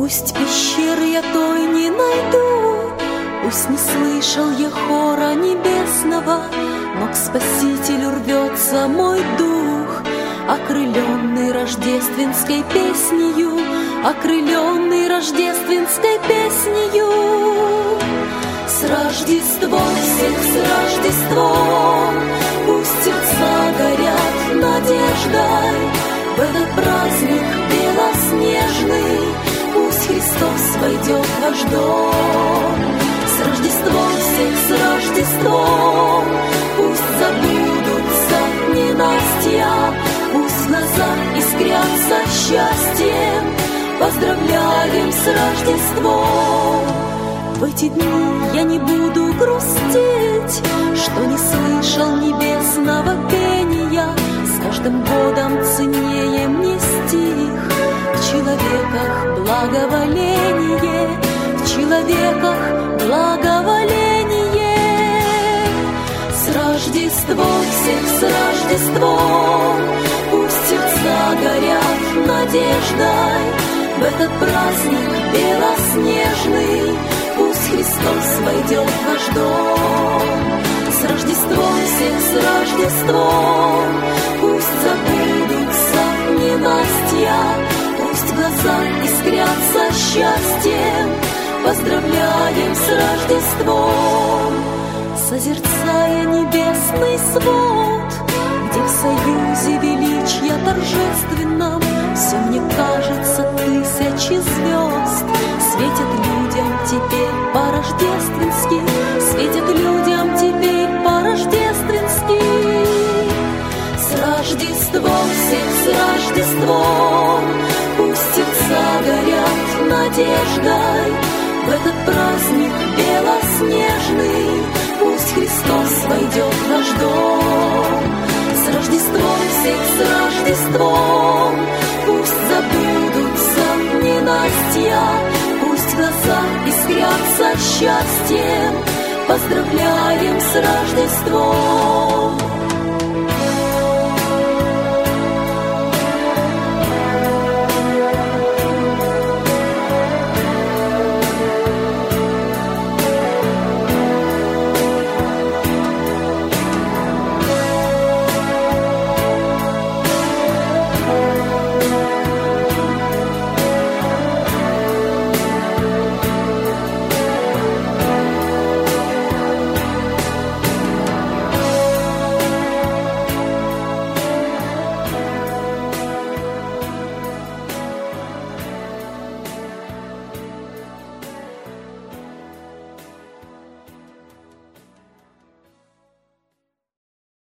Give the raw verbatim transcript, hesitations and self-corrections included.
Пусть пещеры я той не найду, пусть не слышал я хора небесного, но к Спасителю рвется мой дух, окрыленный рождественской песнею, окрыленный рождественской песнею. С Рождеством всех, с Рождеством, пусть сердца горят надеждой, в этот праздник белоснежный пусть Христос войдет в ваш дом. С Рождеством всех, с Рождеством, пусть забудутся ненастья, пусть глаза искрятся счастьем. Поздравляем с Рождеством! В эти дни я не буду грустить, что не слышал небесного пения. С каждым годом ценнее мне стих. В человеках благоволение, в человеках благоволение. С Рождеством всех, с Рождеством, пусть сердца горят надеждой, в этот праздник белоснежный пусть Христос войдет в ваш дом. С Рождеством всех, с Рождеством, пусть забудутся ненастья, пусть глаза искрятся счастьем. Поздравляем с Рождеством! Созерцая небесный свод, где в союзе величия торжественном все мне кажется тысячи звезд светят людям теперь по-рождественски, светят людям теперь по-рождественски. С Рождеством всех, с Рождеством, пусть сердца горят надеждой, в этот праздник белоснежный пусть Христос войдет в наш дом. С Рождеством всех, с Рождеством, пусть забудутся ненастья, пусть глаза искрятся счастьем. Поздравляем с Рождеством!